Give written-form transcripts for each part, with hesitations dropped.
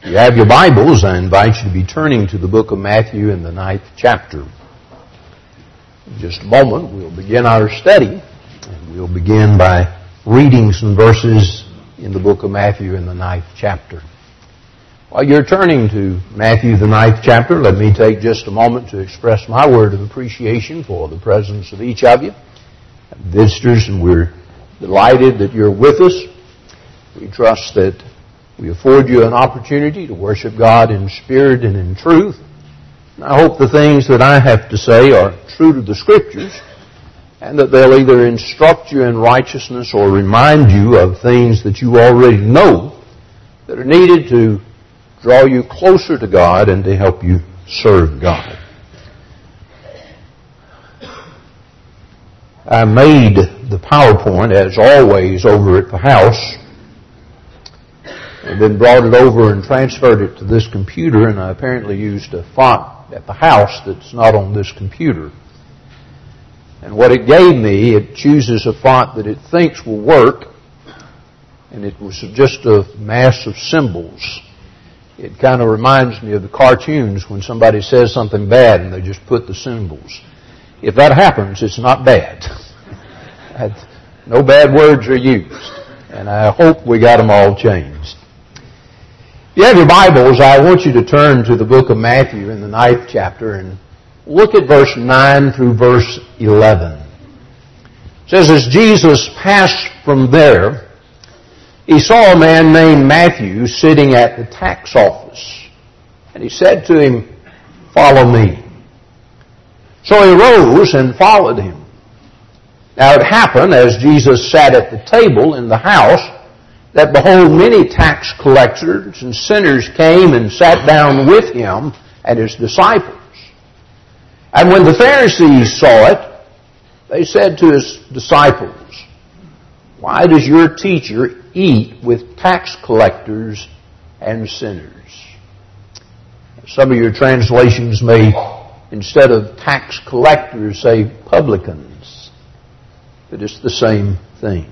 If you have your Bibles, I invite you to be turning to the book of Matthew in the 9th chapter. In just a moment, we'll begin our study, and we'll begin by reading some verses in the book of Matthew in the 9th chapter. While you're turning to Matthew the 9th chapter, let me take just a moment to express my word of appreciation for the presence of each of you, visitors, and we're delighted that you're with us. We trust that we afford you an opportunity to worship God in spirit and in truth. And I hope the things that I have to say are true to the Scriptures, and that they'll either instruct you in righteousness or remind you of things that you already know that are needed to draw you closer to God and to help you serve God. I made the PowerPoint, as always, over at the house, and then brought it over and transferred it to this computer, and I apparently used a font at the house that's not on this computer. And what it gave me, it chooses a font that it thinks will work, and it was just a mass of symbols. It kind of reminds me of the cartoons when somebody says something bad and they just put the symbols. If that happens, it's not bad. No bad words are used, and I hope we got them all changed. If you have your Bibles, I want you to turn to the book of Matthew in the 9th chapter and look at verse 9 through verse 11. It says, as Jesus passed from there, he saw a man named Matthew sitting at the tax office. And he said to him, follow me. So he rose and followed him. Now it happened, as Jesus sat at the table in the house, that behold, many tax collectors and sinners came and sat down with him and his disciples. And when the Pharisees saw it, they said to his disciples, why does your teacher eat with tax collectors and sinners? Some of your translations may, instead of tax collectors, say publicans. But it's the same thing.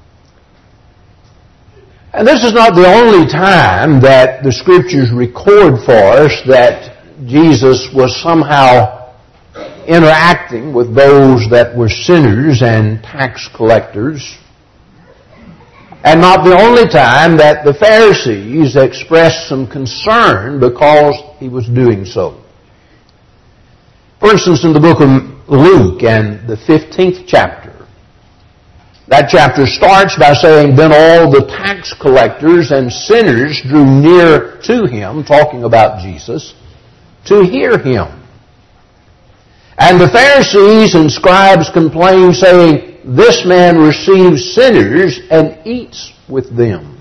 And this is not the only time that the Scriptures record for us that Jesus was somehow interacting with those that were sinners and tax collectors. And not the only time that the Pharisees expressed some concern because he was doing so. For instance, in the book of Luke and the 15th chapter, that chapter starts by saying, then all the tax collectors and sinners drew near to him, talking about Jesus, to hear him. And the Pharisees and scribes complained, saying, this man receives sinners and eats with them.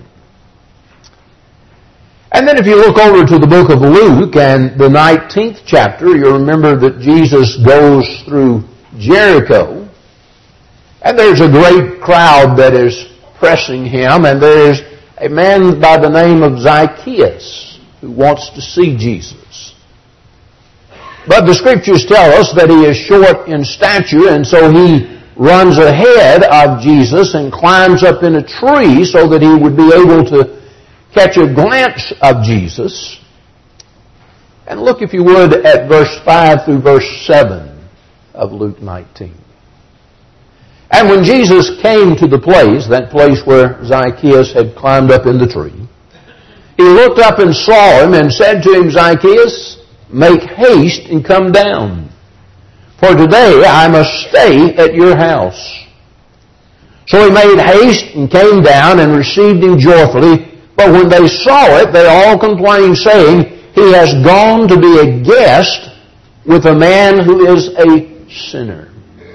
And then if you look over to the book of Luke and the 19th chapter, you'll remember that Jesus goes through Jericho. And there's a great crowd that is pressing him, and there's a man by the name of Zacchaeus who wants to see Jesus. But the Scriptures tell us that he is short in stature, and so he runs ahead of Jesus and climbs up in a tree so that he would be able to catch a glimpse of Jesus. And look, if you would, at verse 5 through verse 7 of Luke 19. And when Jesus came to the place, that place where Zacchaeus had climbed up in the tree, he looked up and saw him and said to him, Zacchaeus, make haste and come down, for today I must stay at your house. So he made haste and came down and received him joyfully. But when they saw it, they all complained, saying, he has gone to be a guest with a man who is a sinner.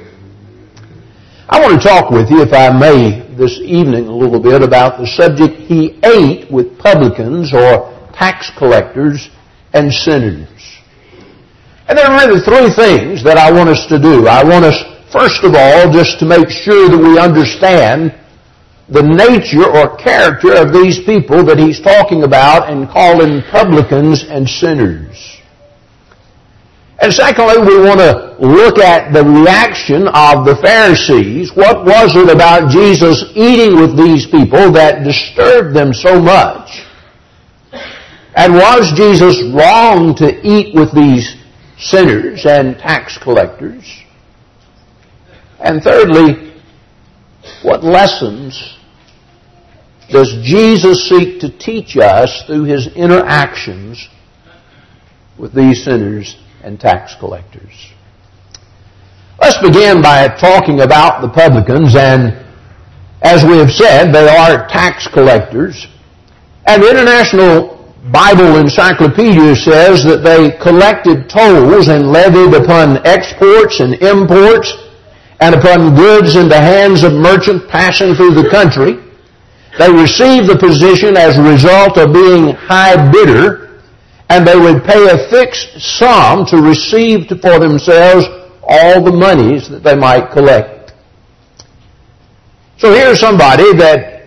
I want to talk with you, if I may, this evening a little bit about the subject, he ate with publicans or tax collectors and sinners. And there are really three things that I want us to do. I want us, first of all, just to make sure that we understand the nature or character of these people that he's talking about and calling publicans and sinners. And secondly, we want to look at the reaction of the Pharisees. What was it about Jesus eating with these people that disturbed them so much? And was Jesus wrong to eat with these sinners and tax collectors? And thirdly, what lessons does Jesus seek to teach us through His interactions with these sinners and tax collectors? Let's begin by talking about the publicans, and as we have said, they are tax collectors. And the International Bible Encyclopedia says that they collected tolls and levied upon exports and imports and upon goods in the hands of merchants passing through the country. They received the position as a result of being high bidder, and they would pay a fixed sum to receive for themselves all the monies that they might collect. So here's somebody that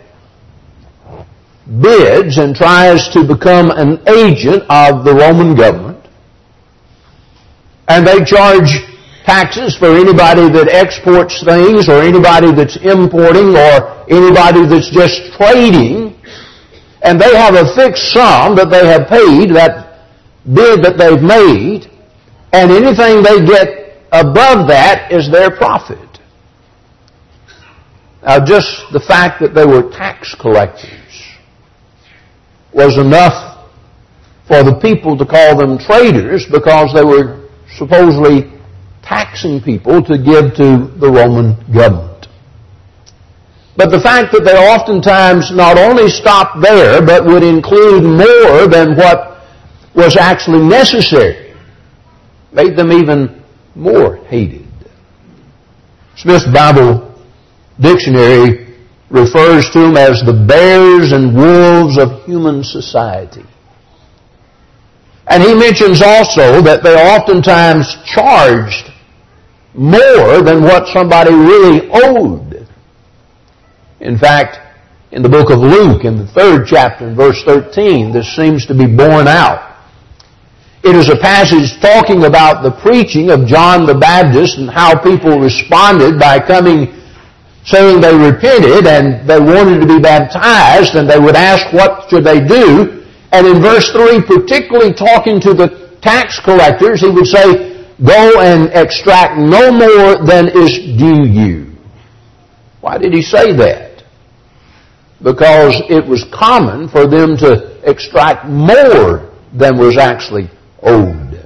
bids and tries to become an agent of the Roman government, and they charge taxes for anybody that exports things or anybody that's importing or anybody that's just trading, and they have a fixed sum that they have paid, that bid that they've made, and anything they get above that is their profit. Now, just the fact that they were tax collectors was enough for the people to call them traders, because they were supposedly taxing people to give to the Roman government. But the fact that they oftentimes not only stopped there, but would include more than what was actually necessary, made them even more hated. Smith's Bible Dictionary refers to them as the bears and wolves of human society. And he mentions also that they oftentimes charged more than what somebody really owed. In fact, in the book of Luke, in the 3rd chapter, in verse 13, this seems to be borne out. It is a passage talking about the preaching of John the Baptist and how people responded by coming saying they repented and they wanted to be baptized, and they would ask what should they do. And in verse 3, particularly talking to the tax collectors, he would say, go and extract no more than is due you. Why did he say that? Because it was common for them to extract more than was actually owed.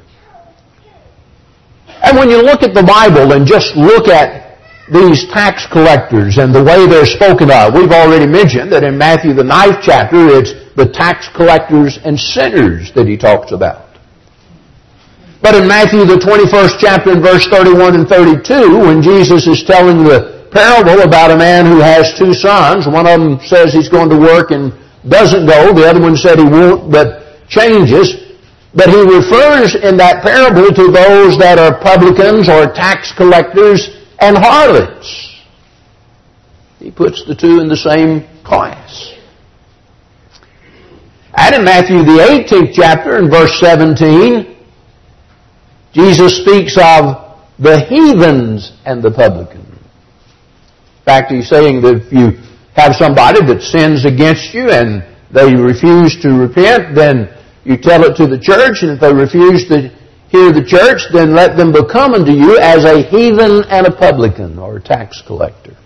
And when you look at the Bible and just look at these tax collectors and the way they're spoken of, we've already mentioned that in Matthew the 9th chapter, it's the tax collectors and sinners that he talks about. But in Matthew the 21st chapter, in verse 31 and 32, when Jesus is telling the parable about a man who has 2 sons, one of them says he's going to work and doesn't go, the other one said he won't but changes. But he refers in that parable to those that are publicans or tax collectors and harlots. He puts the two in the same class. And in Matthew the 18th chapter, in verse 17, Jesus speaks of the heathens and the publicans. In fact, he's saying that if you have somebody that sins against you and they refuse to repent, then you tell it to the church, and if they refuse to hear the church, then let them become unto you as a heathen and a publican, or a tax collector.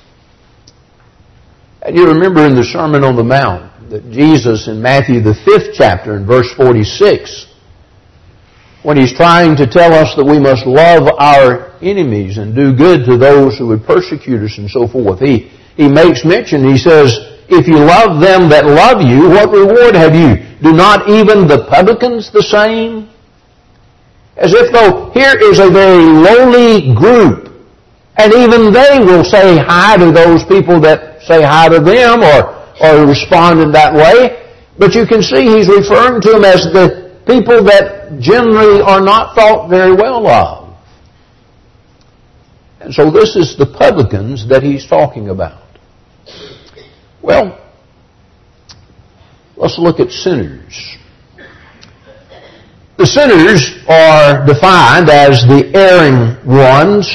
And you remember in the Sermon on the Mount that Jesus in Matthew the 5th chapter, in verse 46, when he's trying to tell us that we must love our enemies and do good to those who would persecute us and so forth, he makes mention, he says, if you love them that love you, what reward have you? Do not even the publicans the same? As if though here is a very lowly group, and even they will say hi to those people that say hi to them or respond in that way. But you can see he's referring to them as the people that generally are not thought very well of. And so this is the publicans that he's talking about. Well, let's look at sinners. The sinners are defined as the erring ones,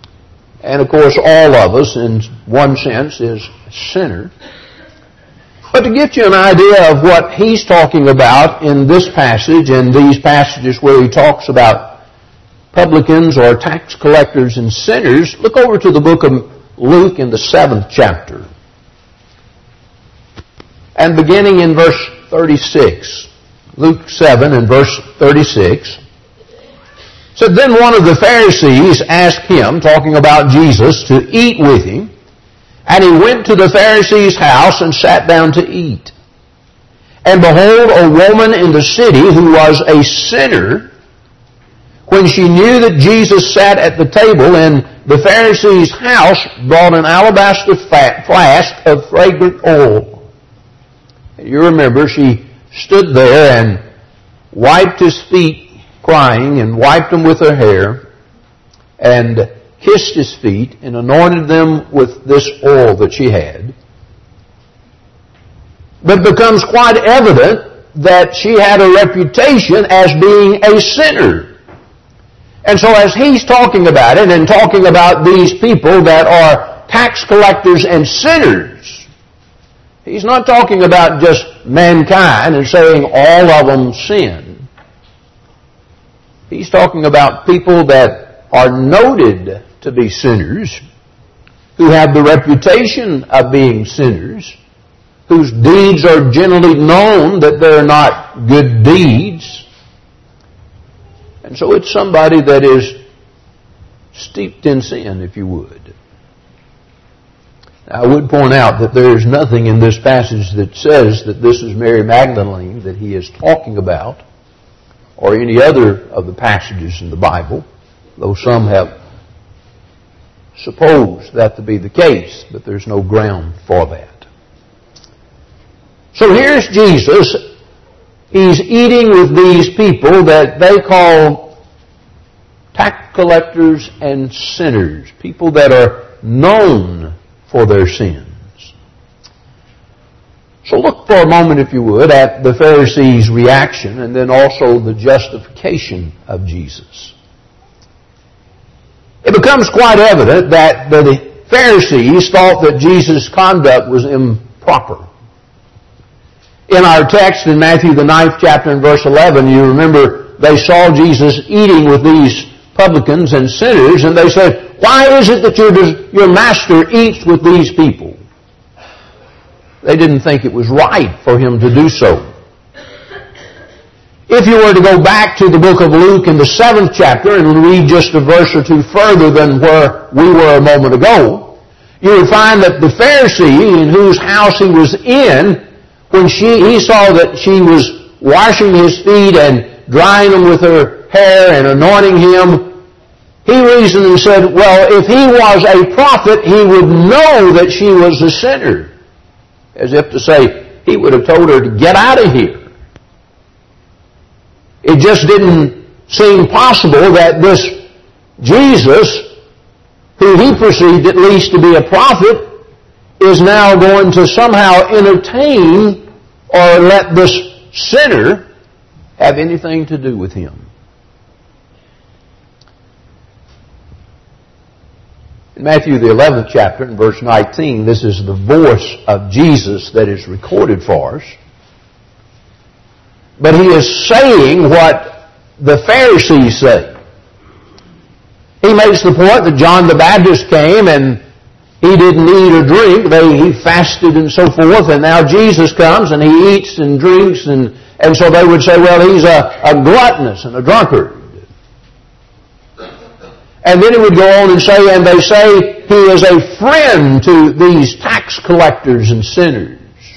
and of course all of us in one sense is a sinner. But to get you an idea of what he's talking about in this passage and these passages where he talks about publicans or tax collectors and sinners, look over to the book of Luke in the 7th chapter. And beginning in verse 36. Luke 7 and verse 36. So then one of the Pharisees asked him, talking about Jesus, to eat with him. And he went to the Pharisee's house and sat down to eat. And behold, a woman in the city who was a sinner, when she knew that Jesus sat at the table in the Pharisee's house, brought an alabaster flask of fragrant oil. And you remember, she stood there and wiped his feet, crying, and wiped them with her hair, and kissed his feet, and anointed them with this oil that she had. But it becomes quite evident that she had a reputation as being a sinner. And so as he's talking about it, and talking about these people that are tax collectors and sinners, he's not talking about just mankind and saying all of them sin. He's talking about people that are noted to be sinners, who have the reputation of being sinners, whose deeds are generally known that they're not good deeds. And so it's somebody that is steeped in sin, if you would. Now, I would point out that there is nothing in this passage that says that this is Mary Magdalene that he is talking about, or any other of the passages in the Bible, though some have supposed that to be the case, but there's no ground for that. So here's Jesus. He's eating with these people that they call tax collectors and sinners, people that are known for their sins. So look for a moment, if you would, at the Pharisees' reaction and then also the justification of Jesus. It becomes quite evident that the Pharisees thought that Jesus' conduct was improper. In our text in Matthew the 9th chapter and verse 11, you remember they saw Jesus eating with these publicans and sinners, and they said, "Why is it that your master eats with these people?" They didn't think it was right for him to do so. If you were to go back to the book of Luke in the 7th chapter and read just a verse or two further than where we were a moment ago, you would find that the Pharisee in whose house he was in, when he saw that she was washing his feet and drying them with her hair and anointing him, he reasoned and said, well, if he was a prophet, he would know that she was a sinner. As if to say, he would have told her to get out of here. It just didn't seem possible that this Jesus, who he perceived at least to be a prophet, is now going to somehow entertain or let this sinner have anything to do with him. In Matthew the 11th chapter, in verse 19, this is the voice of Jesus that is recorded for us. But he is saying what the Pharisees say. He makes the point that John the Baptist came and he didn't eat or drink. He fasted and so forth. And now Jesus comes and he eats and drinks. And so they would say, well, he's a gluttonous and a drunkard. And then he would go on and say, and they say he is a friend to these tax collectors and sinners.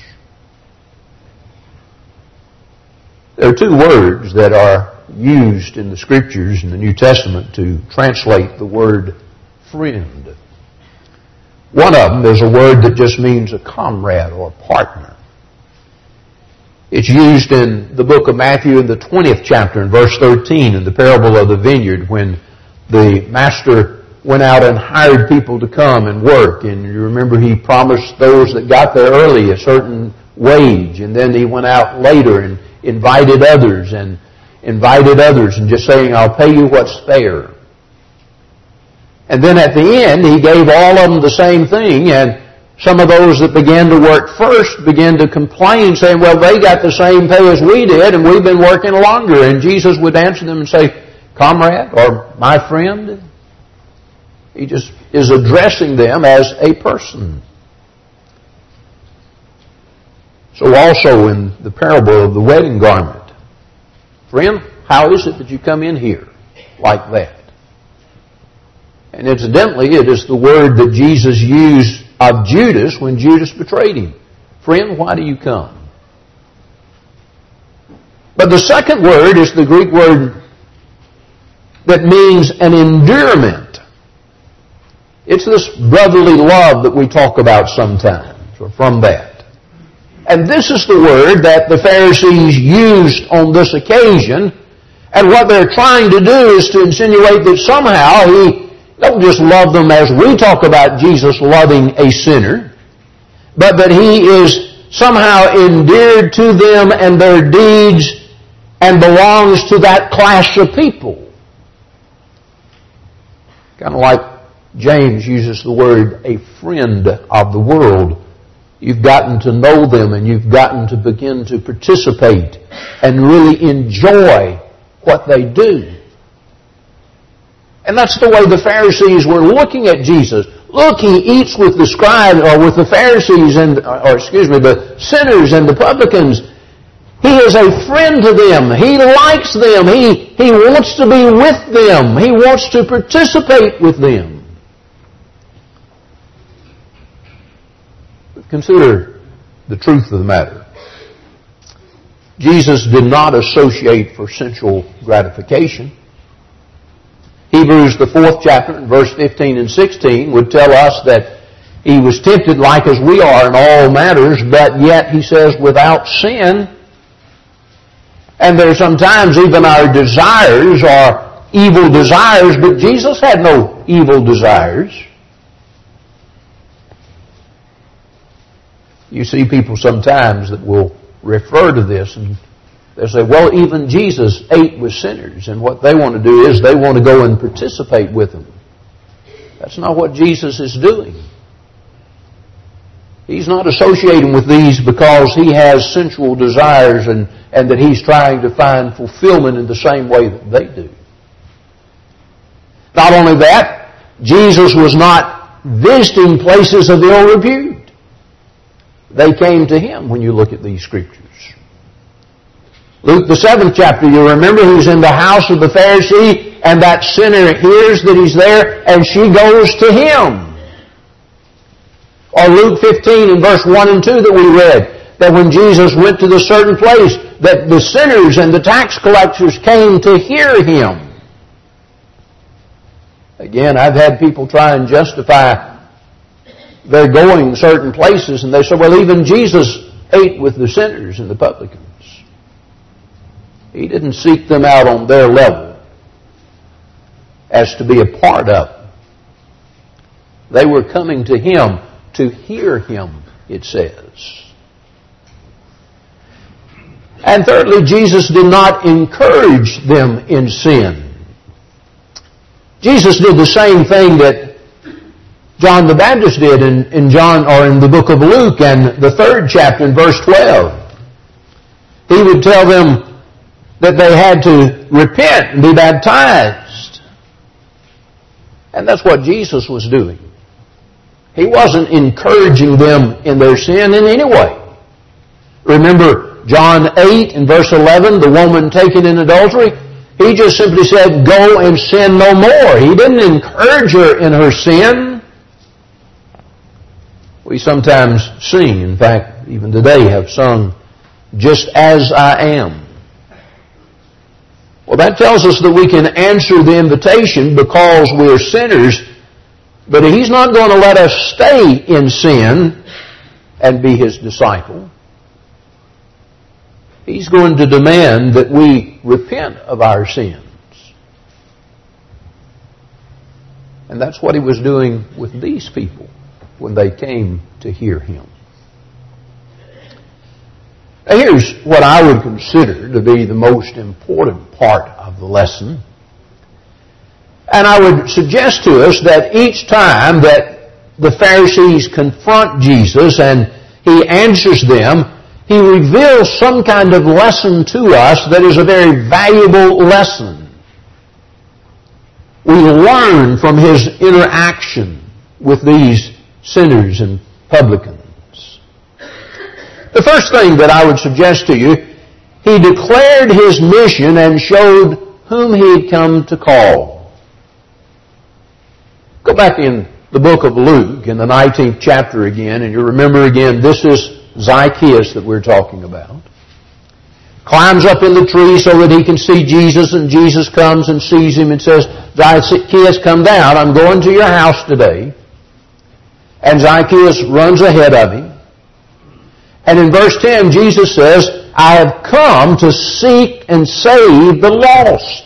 There are two words that are used in the Scriptures in the New Testament to translate the word friend. One of them is a word that just means a comrade or a partner. It's used in the book of Matthew in the 20th chapter in verse 13 in the parable of the vineyard when the master went out and hired people to come and work. And you remember he promised those that got there early a certain wage. And then he went out later and invited others and just saying, I'll pay you what's fair. And then at the end, he gave all of them the same thing and some of those that began to work first began to complain, saying, well, they got the same pay as we did, and we've been working longer. And Jesus would answer them and say, comrade, or my friend. He just is addressing them as a person. So also in the parable of the wedding garment, friend, how is it that you come in here like that? And incidentally, it is the word that Jesus used of Judas when Judas betrayed him. Friend, why do you come? But the second word is the Greek word that means an endearment. It's this brotherly love that we talk about sometimes, or from that. And this is the word that the Pharisees used on this occasion, and what they're trying to do is to insinuate that somehow He don't just love them as we talk about Jesus loving a sinner, but that He is somehow endeared to them and their deeds and belongs to that class of people. Kind of like James uses the word a friend of the world. You've gotten to know them and you've gotten to begin to participate and really enjoy what they do. And that's the way the Pharisees were looking at Jesus. Look, He eats with the scribes, or with the Pharisees, the sinners and the publicans. He is a friend to them. He likes them. He wants to be with them. He wants to participate with them. But consider the truth of the matter. Jesus did not associate for sensual gratification. Hebrews, the 4th chapter, verse 15 and 16, would tell us that He was tempted like as we are in all matters, but yet, He says, without sin. And there are sometimes even our desires are evil desires, but Jesus had no evil desires. You see people sometimes that will refer to this and they say, well, even Jesus ate with sinners, and what they want to do is they want to go and participate with them. That's not what Jesus is doing. He's not associating with these because He has sensual desires and that He's trying to find fulfillment in the same way that they do. Not only that, Jesus was not visiting places of ill repute. They came to Him when you look at these Scriptures. Luke, the 7th chapter, you remember He's in the house of the Pharisee, and that sinner hears that He's there, and she goes to Him. Or Luke 15 in verse 1 and 2 that we read, that when Jesus went to the certain place, that the sinners and the tax collectors came to hear Him. Again, I've had people try and justify their going certain places, and they say, well, even Jesus ate with the sinners and the publicans. He didn't seek them out on their level as to be a part of. They were coming to Him to hear Him, it says. And thirdly, Jesus did not encourage them in sin. Jesus did the same thing that John the Baptist did in the book of Luke and the 3rd chapter in verse 12. He would tell them that they had to repent and be baptized. And that's what Jesus was doing. He wasn't encouraging them in their sin in any way. Remember John 8 and verse 11, the woman taken in adultery? He just simply said, go and sin no more. He didn't encourage her in her sin. We sometimes sing, in fact, even today have sung, Just As I Am. Well, that tells us that we can answer the invitation because we're sinners, but He's not going to let us stay in sin and be His disciple. He's going to demand that we repent of our sins. And that's what He was doing with these people when they came to hear Him. Now here's what I would consider to be the most important part of the lesson. And I would suggest to us that each time that the Pharisees confront Jesus and He answers them, He reveals some kind of lesson to us that is a very valuable lesson. We learn from His interaction with these sinners and publicans. The first thing that I would suggest to you, He declared His mission and showed whom He had come to call. Go back in the book of Luke in the 19th chapter again, and you remember again, this is Zacchaeus that we're talking about. Climbs up in the tree so that he can see Jesus, and Jesus comes and sees him and says, Zacchaeus, come down, I'm going to your house today. And Zacchaeus runs ahead of him. And in verse 10, Jesus says, I have come to seek and save the lost.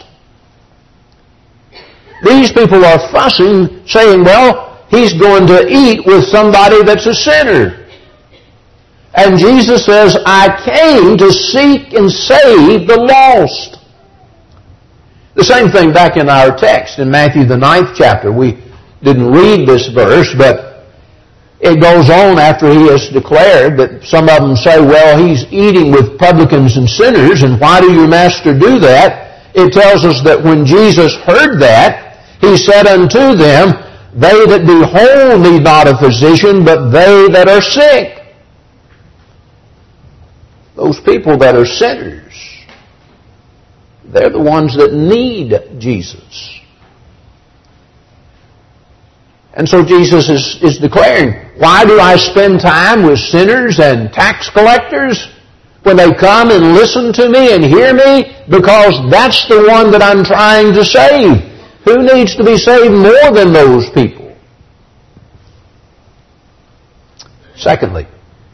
These people are fussing, saying, well, he's going to eat with somebody that's a sinner. And Jesus says, I came to seek and save the lost. The same thing back in our text in Matthew the 9th chapter. We didn't read this verse, but it goes on after He has declared that some of them say, well, He's eating with publicans and sinners, and why do your Master do that? It tells us that when Jesus heard that, He said unto them, they that be whole need not a physician, but they that are sick. Those people that are sinners, they're the ones that need Jesus. And so Jesus is declaring, why do I spend time with sinners and tax collectors when they come and listen to me and hear me? Because that's the one that I'm trying to save. Who needs to be saved more than those people? Secondly,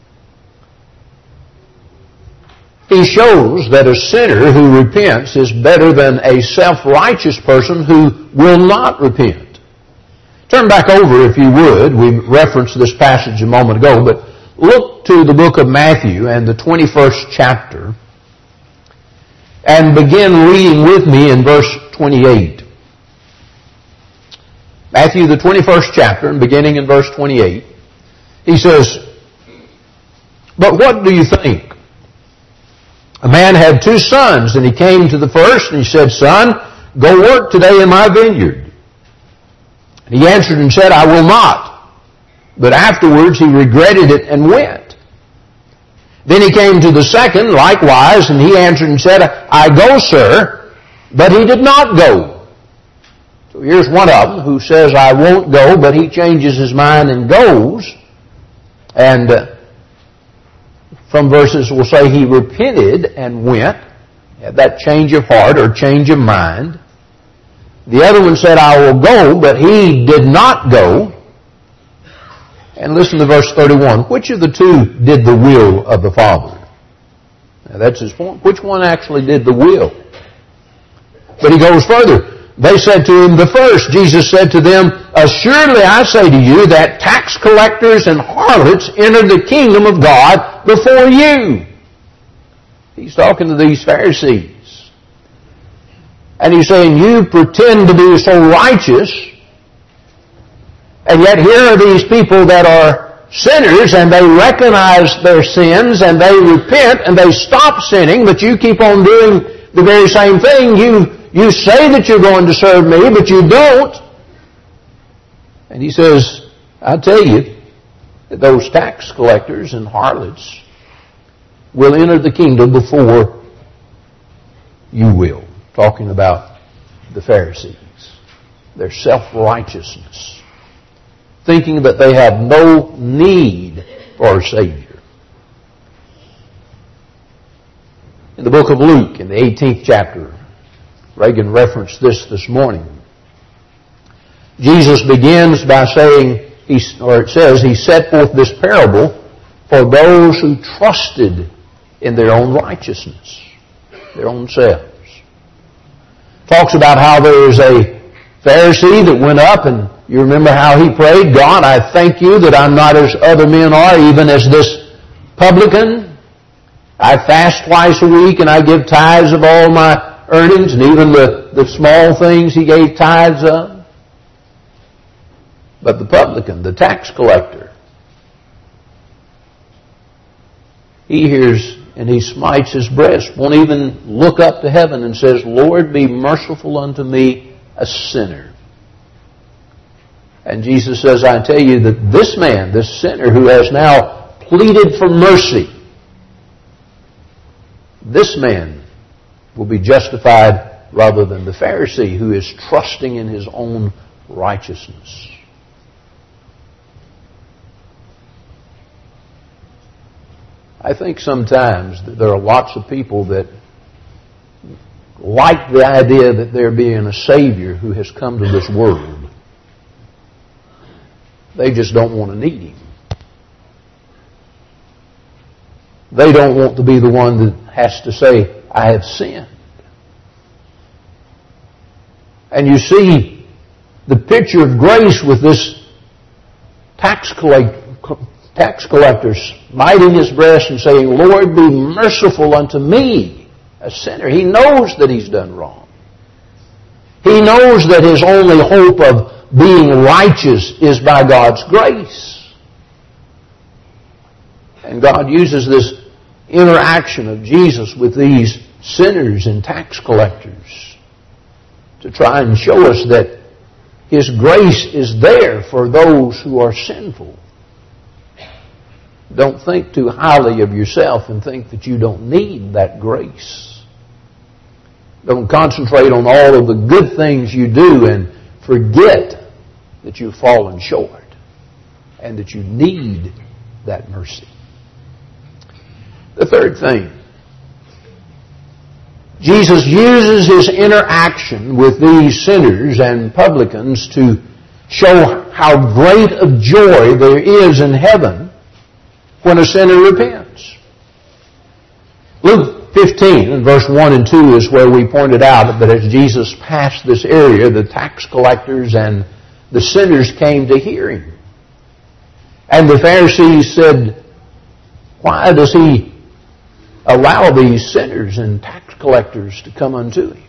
He shows that a sinner who repents is better than a self-righteous person who will not repent. Turn back over, if you would. We referenced this passage a moment ago, but look to the book of Matthew and the 21st chapter and begin reading with me in verse 28. Matthew, the 21st chapter, and beginning in verse 28, he says, but what do you think? A man had 2 sons, and he came to the first, and he said, Son, go work today in my vineyard. And he answered and said, I will not. But afterwards he regretted it and went. Then he came to the second, likewise, and he answered and said, I go, sir. But he did not go. So here's one of them who says, I won't go, but he changes his mind and goes. And from verses we'll say he repented and went. Had that change of heart or change of mind. The other one said, I will go, but he did not go. And listen to verse 31. Which of the 2 did the will of the Father? Now that's his point. Which one actually did the will? But he goes further. They said to him, the first. Jesus said to them, assuredly I say to you that tax collectors and harlots enter the kingdom of God before you. He's talking to these Pharisees. And he's saying, you pretend to be so righteous, and yet here are these people that are sinners, and they recognize their sins, and they repent, and they stop sinning, but you keep on doing the very same thing. You say that you're going to serve me, but you don't. And he says, I tell you, that those tax collectors and harlots will enter the kingdom before you will. Talking about the Pharisees. Their self-righteousness. Thinking that they have no need for a Savior. In the book of Luke, in the 18th chapter, Reagan referenced this morning. Jesus begins by saying, it says, He set forth this parable for those who trusted in their own righteousness, their own selves. Talks about how there was a Pharisee that went up, and you remember how he prayed, God, I thank you that I'm not as other men are, even as this publican. I fast twice a week, and I give tithes of all my earnings, and even the small things he gave tithes of. But the publican, the tax collector, he hears and he smites his breast, won't even look up to heaven and says, Lord, be merciful unto me, a sinner. And Jesus says, I tell you that this man, this sinner who has now pleaded for mercy, this man will be justified rather than the Pharisee who is trusting in his own righteousness. I think sometimes that there are lots of people that like the idea that there being a Savior who has come to this world. They just don't want to need Him. They don't want to be the one that has to say, I have sinned. And you see the picture of grace with this tax collector smiting his breast and saying, Lord, be merciful unto me, a sinner. He knows that he's done wrong. He knows that his only hope of being righteous is by God's grace. And God uses this interaction of Jesus with these sinners and tax collectors to try and show us that His grace is there for those who are sinful. Don't think too highly of yourself and think that you don't need that grace. Don't concentrate on all of the good things you do and forget that you've fallen short and that you need that mercy. The third thing, Jesus uses His interaction with these sinners and publicans to show how great of joy there is in heaven when a sinner repents. Luke 15, and verse 1 and 2 is where we pointed out that as Jesus passed this area, the tax collectors and the sinners came to hear Him. And the Pharisees said, why does He allow these sinners and tax collectors to come unto Him?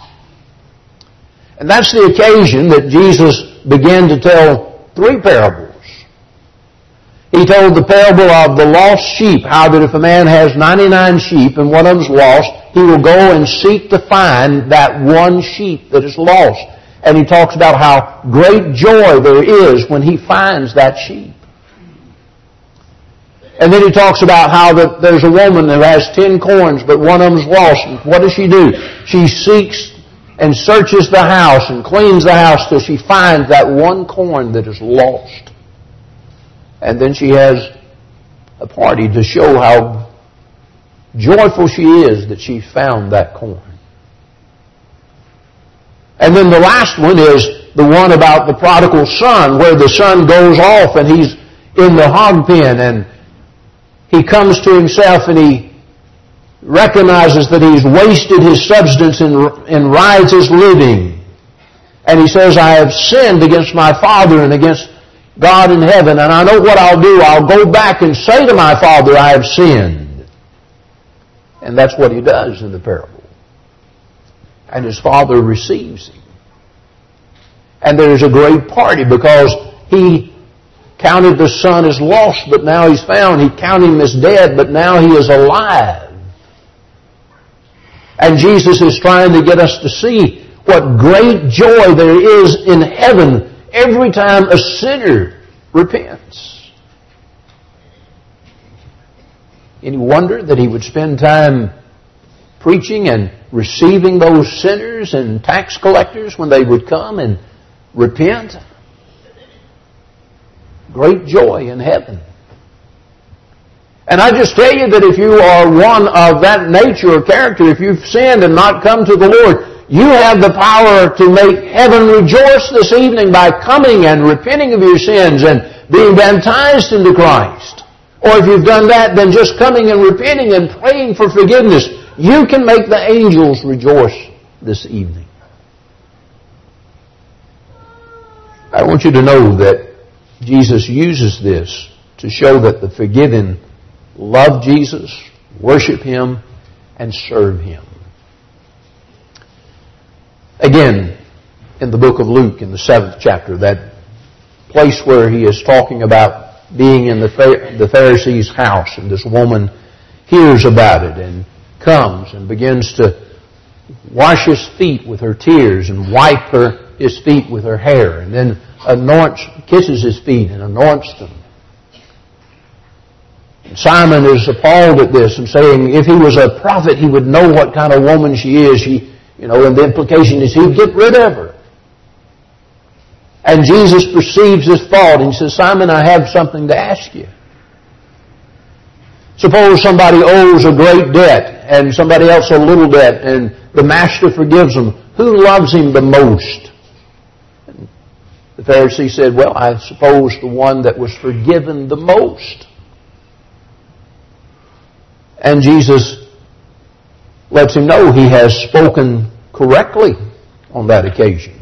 And that's the occasion that Jesus began to tell three parables. He told the parable of the lost sheep, how that if a man has 99 sheep and one of them's lost, he will go and seek to find that one sheep that is lost. And he talks about how great joy there is when he finds that sheep. And then he talks about how that there's a woman that has 10 coins, but one of them's lost. And what does she do? She seeks and searches the house and cleans the house till she finds that one coin that is lost. And then she has a party to show how joyful she is that she found that coin. And then the last one is the one about the prodigal son, where the son goes off and he's in the hog pen and he comes to himself and he recognizes that he's wasted his substance and rides his living. And he says, I have sinned against my father and against God in heaven, and I know what I'll do. I'll go back and say to my father, I have sinned. And that's what he does in the parable. And his father receives him. And there's a great party because he counted the son as lost, but now he's found. He counted him as dead, but now he is alive. And Jesus is trying to get us to see what great joy there is in heaven every time a sinner repents. Any wonder that He would spend time preaching and receiving those sinners and tax collectors when they would come and repent? Great joy in heaven. And I just tell you that if you are one of that nature or character, if you've sinned and not come to the Lord, you have the power to make heaven rejoice this evening by coming and repenting of your sins and being baptized into Christ. Or if you've done that, then just coming and repenting and praying for forgiveness. You can make the angels rejoice this evening. I want you to know that Jesus uses this to show that the forgiven love Jesus, worship Him, and serve Him. Again, in the book of Luke, in the 7th chapter, that place where he is talking about being in the Pharisee's house, and this woman hears about it and comes and begins to wash his feet with her tears and wipe his feet with her hair, and then kisses his feet and anoints them. And Simon is appalled at this and saying, if he was a prophet, he would know what kind of woman she is. And the implication is he'd get rid of her. And Jesus perceives this thought and he says, Simon, I have something to ask you. Suppose somebody owes a great debt and somebody else a little debt, and the master forgives them. Who loves him the most? And the Pharisee said, well, I suppose the one that was forgiven the most. And Jesus lets him know he has spoken correctly on that occasion.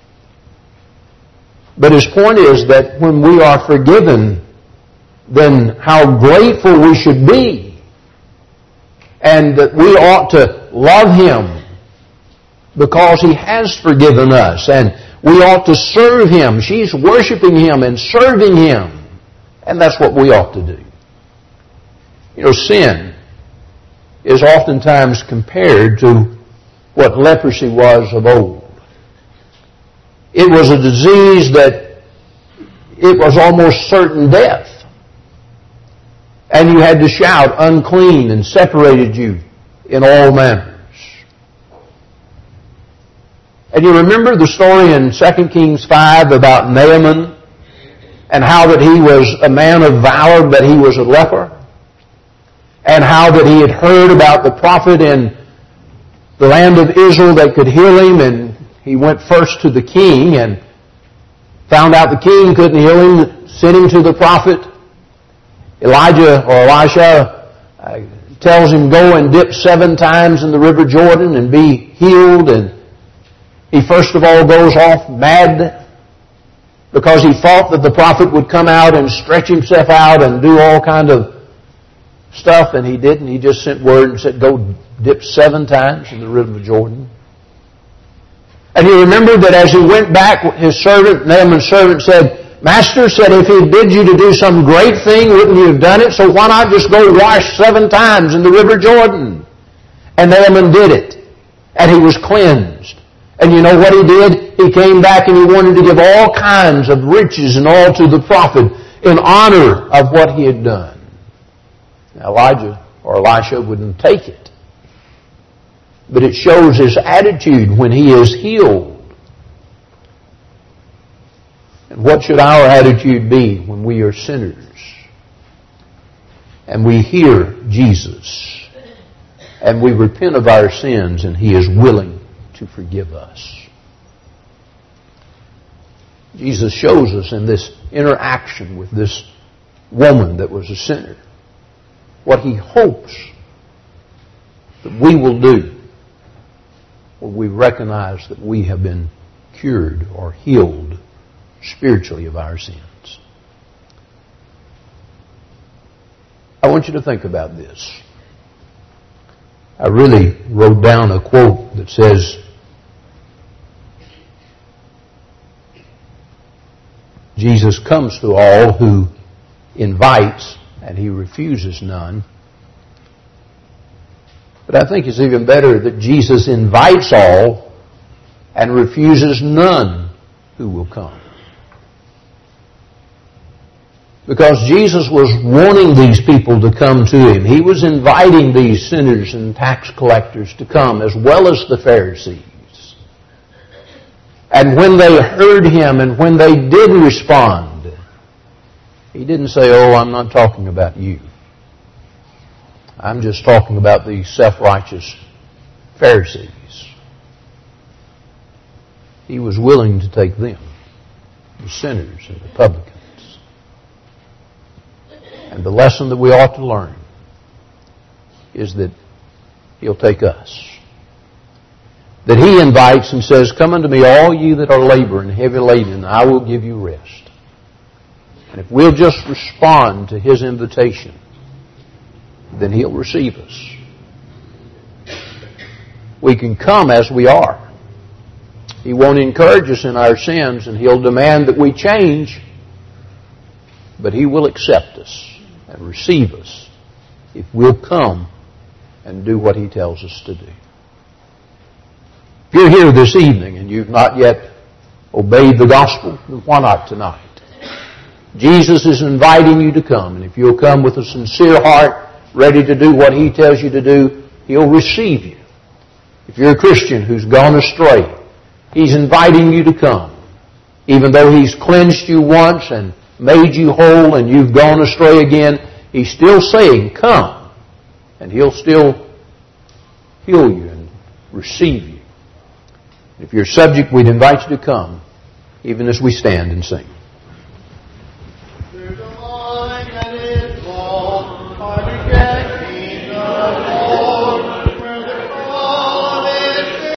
But his point is that when we are forgiven, then how grateful we should be. And that we ought to love Him because He has forgiven us. And we ought to serve Him. She's worshiping Him and serving Him. And that's what we ought to do. Sin is oftentimes compared to what leprosy was of old. It was a disease that it was almost certain death. And you had to shout, unclean, and separated you in all manners. And you remember the story in 2 Kings 5 about Naaman and how that he was a man of valor, but he was a leper. And how that he had heard about the prophet in the land of Israel that could heal him, and he went first to the king and found out the king couldn't heal him, sent him to the prophet. Elijah or Elisha tells him, go and dip 7 times in the river Jordan and be healed. And he first of all goes off mad because he thought that the prophet would come out and stretch himself out and do all kind of stuff, and he didn't. He just sent word and said, go dip 7 times in the river Jordan. And you remember that as he went back, his servant, Naaman's servant, said, Master said, if He bid you to do some great thing, wouldn't you have done it? So why not just go wash 7 times in the river Jordan? And Naaman did it. And he was cleansed. And you know what he did? He came back and he wanted to give all kinds of riches and all to the prophet in honor of what he had done. Now Elijah or Elisha wouldn't take it. But it shows his attitude when he is healed. And what should our attitude be when we are sinners and we hear Jesus and we repent of our sins and He is willing to forgive us? Jesus shows us in this interaction with this woman that was a sinner what He hopes that we will do when we recognize that we have been cured or healed spiritually of our sins. I want you to think about this. I really wrote down a quote that says, Jesus comes to all who invites, and He refuses none. But I think it's even better that Jesus invites all and refuses none who will come. Because Jesus was wanting these people to come to Him. He was inviting these sinners and tax collectors to come, as well as the Pharisees. And when they heard Him and when they did respond, He didn't say, oh, I'm not talking about you. I'm just talking about these self-righteous Pharisees. He was willing to take them, the sinners and the publicans. And the lesson that we ought to learn is that He'll take us. That He invites and says, come unto me all you that are laboring and heavy laden, and I will give you rest. And if we'll just respond to His invitation, then He'll receive us. We can come as we are. He won't encourage us in our sins, and He'll demand that we change But He will accept us and receive us if we'll come and do what He tells us to do. If you're here this evening and you've not yet obeyed the gospel, why not tonight? Jesus is inviting you to come, and if you'll come with a sincere heart, ready to do what He tells you to do, He'll receive you. If you're a Christian who's gone astray, He's inviting you to come. Even though He's cleansed you once and made you whole and you've gone astray again, He's still saying, come. And He'll still heal you and receive you. If you're subject, we'd invite you to come, even as we stand and sing.